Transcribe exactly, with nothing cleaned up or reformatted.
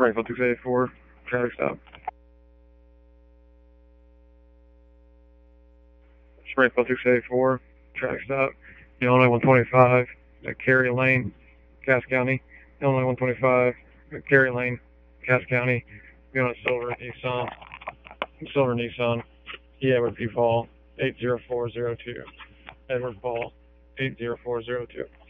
Springfield six eighty-four, traffic stop. Springfield six eighty-four, traffic stop. Illinois one twenty-five, at Cary Lane, Cass County. Illinois one twenty-five, at Cary Lane, Cass County. Going on silver Nissan, silver Nissan, E. Edward P. Paul, eight zero four zero two. Edward Paul, eight zero four zero two.